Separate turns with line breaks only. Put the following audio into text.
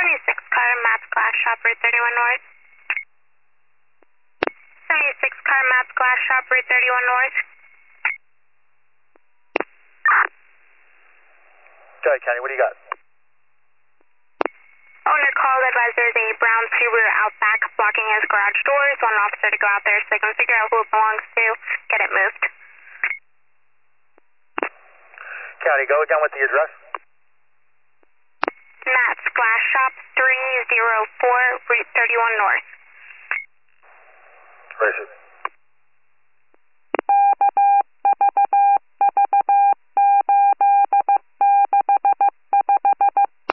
76 car, Matt's Glass Shop, Route 31 North. 76 car, Matt's Glass Shop, Route 31 North.
Go ahead, County, what do you got?
Owner called, advised there's a brown Subaru out back blocking his garage doors. Want an officer to go out there so they can figure out who it belongs to, get it moved.
County, go again with the address.
Matt's Glass Shop, 304, Route 31 North.
Where is it?